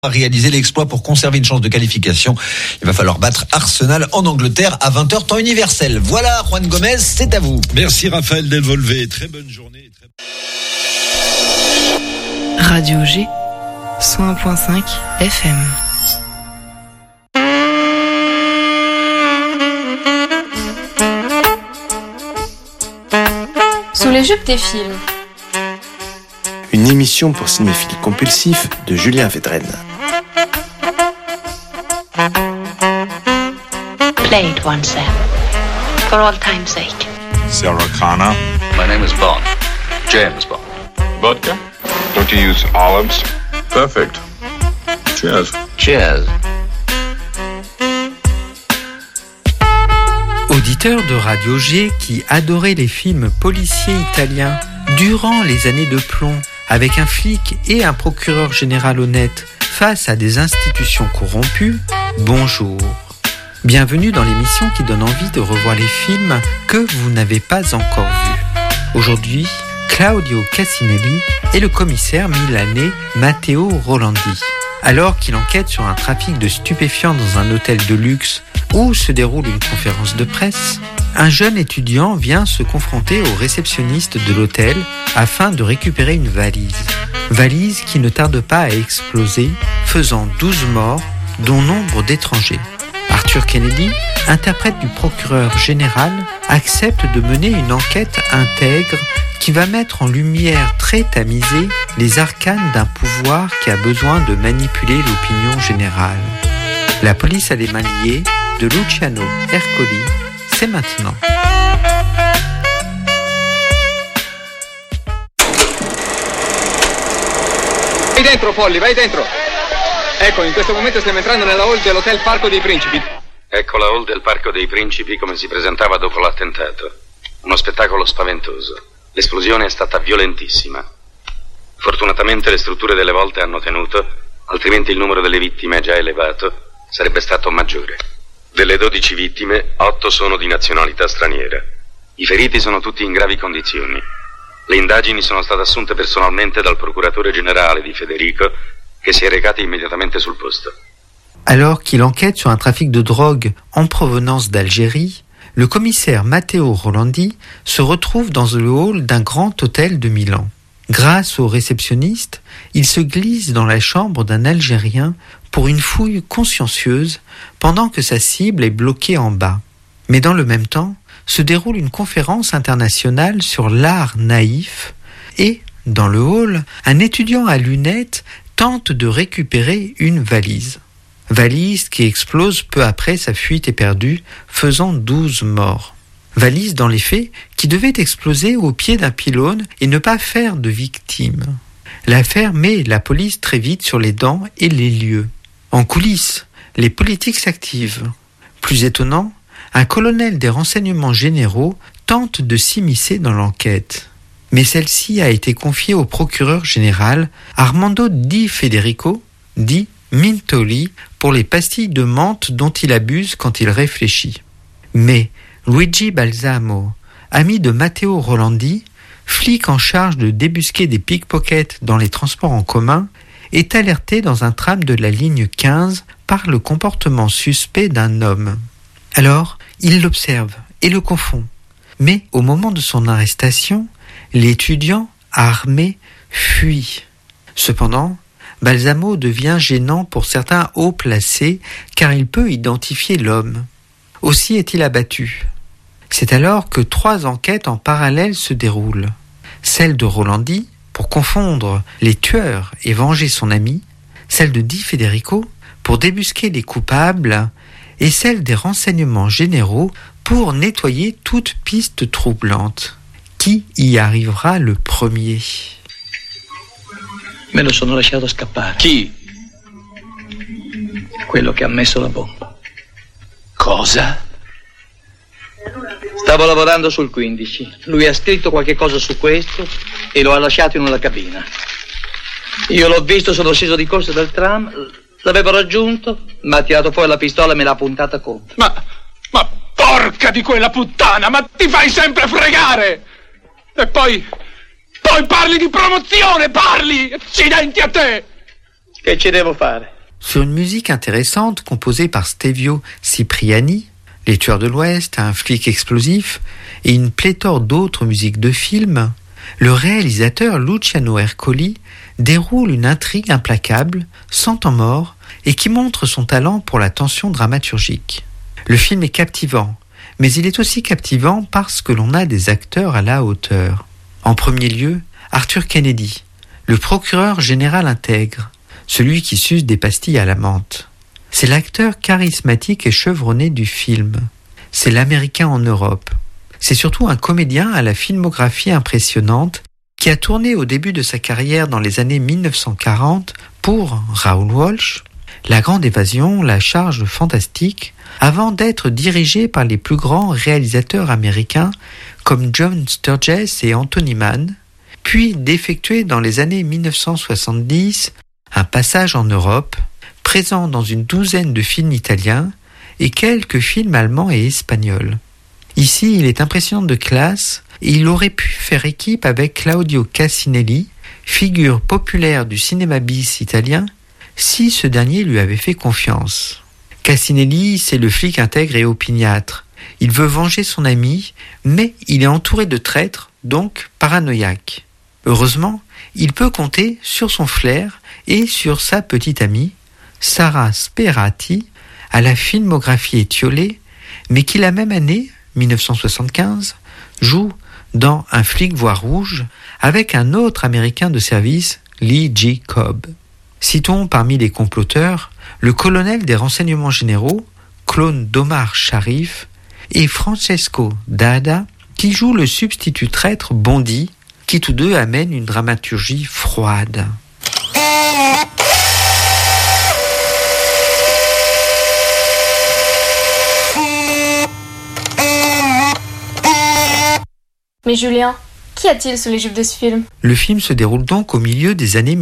A réalisé l'exploit pour conserver une chance de qualification. Il va falloir battre Arsenal en Angleterre à 20h temps universel. Voilà, Juan Gomez, c'est à vous. Merci Raphaël Delvolvé, très bonne journée. Radio G, 101.5 FM. Sous les jupes des films. Une émission pour cinéphiles compulsifs de Julien Védrenne. Play it once, Sam. For all time's sake. Sarah Connor. My name is Bond. James Bond. Vodka? Don't you use olives? Perfect. Cheers. Cheers. Auditeur de Radio G qui adorait les films policiers italiens durant les années de plomb, avec un flic et un procureur général honnête face à des institutions corrompues, bonjour. Bienvenue dans l'émission qui donne envie de revoir les films que vous n'avez pas encore vus. Aujourd'hui, Claudio Cassinelli et le commissaire milanais Matteo Rolandi. Alors qu'il enquête sur un trafic de stupéfiants dans un hôtel de luxe où se déroule une conférence de presse, un jeune étudiant vient se confronter au réceptionniste de l'hôtel afin de récupérer une valise. Valise qui ne tarde pas à exploser, faisant 12 morts, dont nombre d'étrangers. Arthur Kennedy, interprète du procureur général, accepte de mener une enquête intègre qui va mettre en lumière très tamisée les arcanes d'un pouvoir qui a besoin de manipuler l'opinion générale. La police a les mains liées de Luciano Ercoli, c'est maintenant. Vai dentro, Polly, vai dentro. Ecco, in questo momento stiamo entrando nella hall dell'Hotel Parco dei Principi. Ecco la hall del Parco dei Principi come si presentava dopo l'attentato. Uno spettacolo spaventoso. L'esplosione è stata violentissima. Fortunatamente le strutture delle volte hanno tenuto, altrimenti il numero delle vittime è già elevato, sarebbe stato maggiore. Delle 12 vittime, 8 sono di nazionalità straniera. I feriti sono tutti in gravi condizioni. Le indagini sono state assunte personalmente dal procuratore général di Federico, che si è recato immédiatement sul posto. Alors qu'il enquête sur un trafic de drogue en provenance d'Algérie, le commissaire Matteo Rolandi se retrouve dans le hall d'un grand hôtel de Milan. Grâce au réceptionniste, il se glisse dans la chambre d'un Algérien pour une fouille consciencieuse pendant que sa cible est bloquée en bas. Mais dans le même temps, se déroule une conférence internationale sur l'art naïf et, dans le hall, un étudiant à lunettes tente de récupérer une valise. Valise qui explose peu après sa fuite éperdue, faisant 12 morts. Valise, dans les faits, qui devait exploser au pied d'un pylône et ne pas faire de victimes. L'affaire met la police très vite sur les dents et les lieux. En coulisses, les politiques s'activent. Plus étonnant, un colonel des renseignements généraux tente de s'immiscer dans l'enquête. Mais celle-ci a été confiée au procureur général Armando Di Federico, dit Mintoli, pour les pastilles de menthe dont il abuse quand il réfléchit. Mais Luigi Balsamo, ami de Matteo Rolandi, flic en charge de débusquer des pickpockets dans les transports en commun, est alerté dans un tram de la ligne 15 par le comportement suspect d'un homme. Alors, il l'observe et le confond. Mais au moment de son arrestation, l'étudiant, armé, fuit. Cependant, Balsamo devient gênant pour certains hauts placés car il peut identifier l'homme. Aussi est-il abattu. C'est alors que 3 enquêtes en parallèle se déroulent. Celle de Rolandi, pour confondre les tueurs et venger son ami, celle de Di Federico, pour débusquer les coupables, et celle des renseignements généraux pour nettoyer toute piste troublante. Chi y arrivera le premier? Me lo sono lasciato scappare. Chi? Quello che ha messo la bomba. Cosa? Stavo lavorando sul 15. Lui ha scritto qualche cosa su questo e lo ha lasciato in una cabina. Io l'ho visto, sono sceso di corsa dal tram, l'avevo raggiunto, mi ha tirato fuori la pistola e me l'ha puntata contro. Ma porca di quella puttana, ma ti fai sempre fregare! E poi parli di promozione, parli! Accidenti a te! Che ci devo fare? Sur une musique intéressante composée par Stevio Cipriani, Les Tueurs de l'Ouest, Un flic explosif et une pléthore d'autres musiques de films, le réalisateur Luciano Ercoli déroule une intrigue implacable, sans temps mort, et qui montre son talent pour la tension dramaturgique. Le film est captivant, mais il est aussi captivant parce que l'on a des acteurs à la hauteur. En premier lieu, Arthur Kennedy, le procureur général intègre, celui qui suce des pastilles à la menthe. C'est l'acteur charismatique et chevronné du film. C'est l'Américain en Europe. C'est surtout un comédien à la filmographie impressionnante qui a tourné au début de sa carrière dans les années 1940 pour Raoul Walsh, La Grande Évasion, La Charge fantastique, avant d'être dirigé par les plus grands réalisateurs américains comme John Sturges et Anthony Mann, puis d'effectuer dans les années 1970 un passage en Europe, présent dans une douzaine de films italiens et quelques films allemands et espagnols. Ici, il est impressionnant de classe et il aurait pu faire équipe avec Claudio Cassinelli, figure populaire du cinéma bis italien, si ce dernier lui avait fait confiance. Cassinelli, c'est le flic intègre et opiniâtre. Il veut venger son ami, mais il est entouré de traîtres, donc paranoïaque. Heureusement, il peut compter sur son flair et sur sa petite amie, Sara Sperati, à la filmographie étiolée, mais qui la même année, 1975, joue dans Un flic voit rouge avec un autre Américain de service, Lee J. Cobb. Citons parmi les comploteurs le colonel des renseignements généraux, clone d'Omar Sharif, et Francesco D'Ada, qui joue le substitut traître Bondi, qui tous deux amènent une dramaturgie froide. Mais Julien, qu'y a-t-il sous les jupes de ce film ? Le film se déroule donc au milieu des années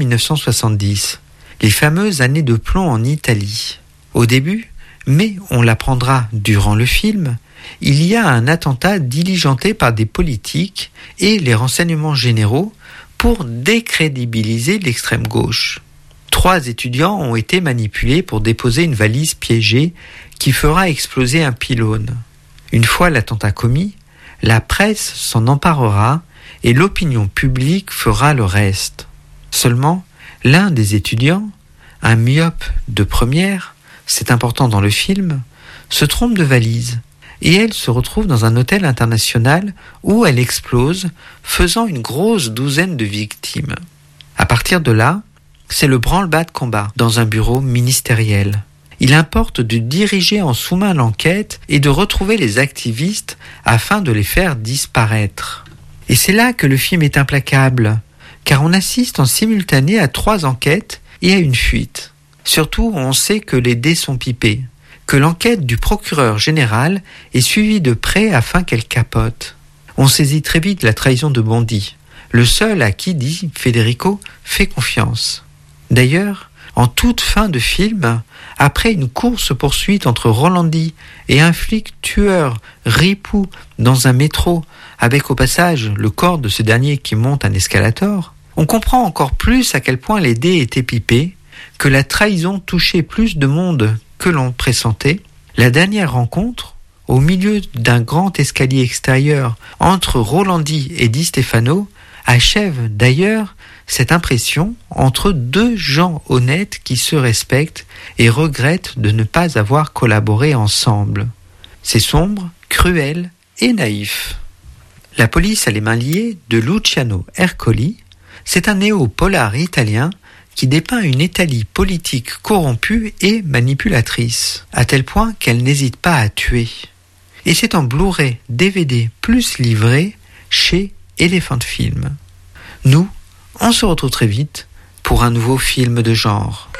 1970, les fameuses années de plomb en Italie. Au début, mais on l'apprendra durant le film, il y a un attentat diligenté par des politiques et les renseignements généraux pour décrédibiliser l'extrême gauche. 3 étudiants ont été manipulés pour déposer une valise piégée qui fera exploser un pylône. Une fois l'attentat commis, la presse s'en emparera et l'opinion publique fera le reste. Seulement, l'un des étudiants, un myope de première, c'est important dans le film, se trompe de valise et elle se retrouve dans un hôtel international où elle explose, faisant une grosse douzaine de victimes. À partir de là, c'est le branle-bas de combat dans un bureau ministériel. Il importe de diriger en sous-main l'enquête et de retrouver les activistes afin de les faire disparaître. Et c'est là que le film est implacable, car on assiste en simultané à 3 enquêtes et à une fuite. Surtout, on sait que les dés sont pipés, que l'enquête du procureur général est suivie de près afin qu'elle capote. On saisit très vite la trahison de Bondi, le seul à qui, dit Federico, fait confiance. D'ailleurs, en toute fin de film, après une course-poursuite entre Rolandi et un flic tueur ripou dans un métro, avec au passage le corps de ce dernier qui monte un escalator, on comprend encore plus à quel point les dés étaient pipés, que la trahison touchait plus de monde que l'on pressentait. La dernière rencontre, au milieu d'un grand escalier extérieur entre Rolandi et Di Stefano, achève d'ailleurs cette impression entre 2 gens honnêtes qui se respectent et regrettent de ne pas avoir collaboré ensemble. C'est sombre, cruel et naïf. La police a les mains liées de Luciano Ercoli, c'est un néo-polar italien qui dépeint une Italie politique corrompue et manipulatrice, à tel point qu'elle n'hésite pas à tuer. Et c'est en Blu-ray, DVD plus livré chez Elephant Film. Nous, on se retrouve très vite pour un nouveau film de genre.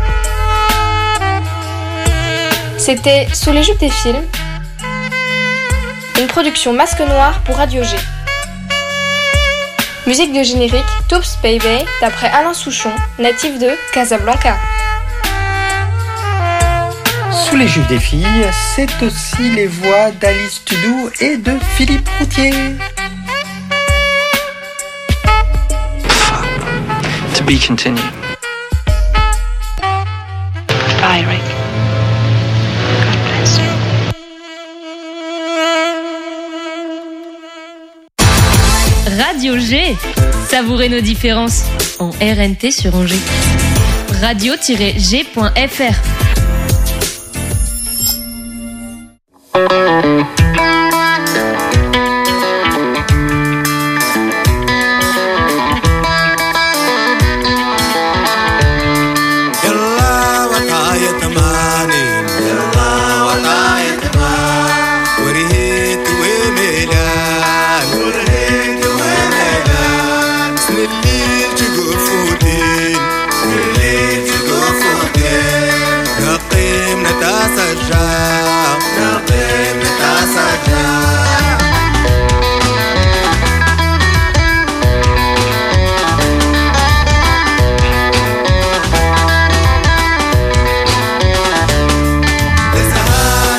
C'était Sous les jupes des films, une production Masque Noir pour Radio G. Musique de générique Toops Baby d'après Alain Souchon, natif de Casablanca. Sous les jupes des filles, c'est aussi les voix d'Alice Tudou et de Philippe Routier. To be continued. Bye, Rick. God bless you. Radio G. Savourez nos différences en RNT sur Angers. Radio-g.fr. يلا وقاية ما